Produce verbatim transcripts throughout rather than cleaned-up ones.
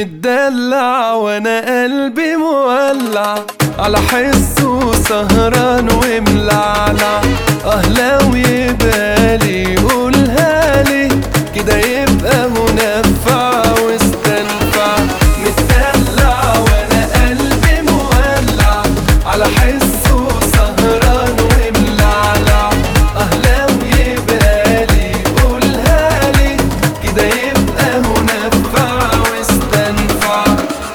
متدلع وانا قلبي مولع، على حسه سهران وملعلع. اه لو يبالي يقولها لي كده يبقى منفع واستنفع. متدلع وانا قلبي مولع، على حسه سهران وملعلع. اه لو يبالي يقولها لي كده يبقى منفع واستنفع.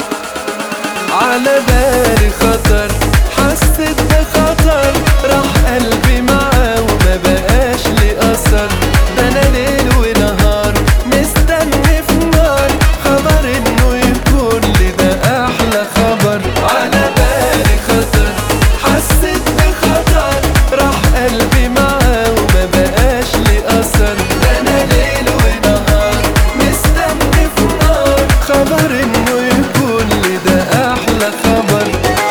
على بالي خطر حسيت بخطر، راح قلبي معاه وما بقاش لي اثر. ده انا ليل ونهار مستني في نار خبر انه يكون لي ده احلى خبر. على بالي خطر حسيت بخطر، راح قلبي معاه وما بقاش لي اثر. ده انا ليل ونهار مستني في نار خبر انه يكون لي ده احلى خبر.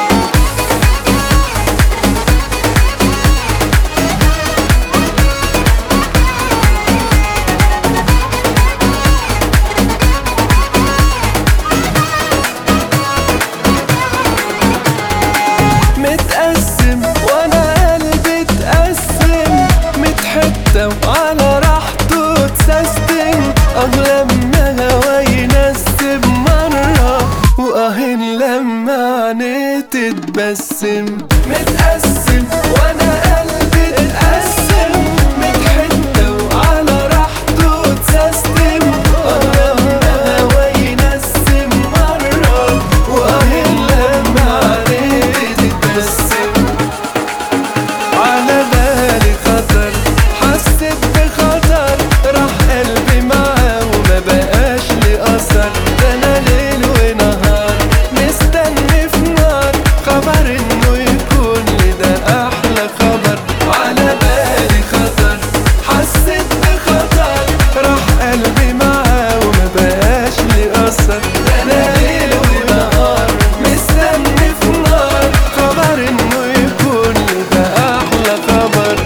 متقسم وانا قلبي اتقسم، متحتة وعلى راحته اتسيستم. اه لما هوا ينسب مرة، واه لما عينيه تتبسم. متقسم وانا قلبي اتقسم، متحتة وعلى راحته اتسيستم. اه لما هوا ينسب مرة، واه لما عينيه تتبسم. على بالي خطر حسيت بخطر، راح قلبي معاه وما بقاش لي اثر. ده انا ليل ونهار مستني في نار خبر انه يكون لي ده احلى خبر. على بالي خطر حسيت بخطر، راح قلبي معاه وما بقاش لي اثر. ده انا ليل ونهار مستني في نار خبر انه يكون لي ده احلى خبر.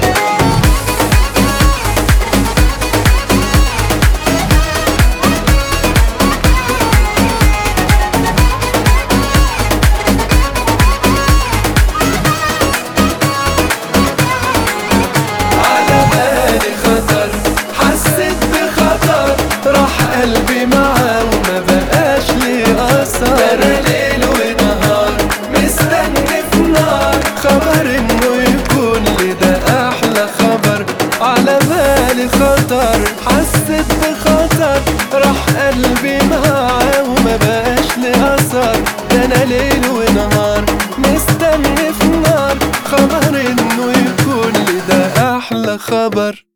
على بالي خطر حسيت بخطر، راح قلبي معاه وما بقاش لي اثر. ده انا ليل ونهار مستني في نار خبر انه يكون لي ده احلى خبر. على بالي خطر حسيت بخطر، راح قلبي معاه وما بقاش لي اثر. ده انا ليل ونهار مستني في نار خبر انه يكون لي ده احلى خبر.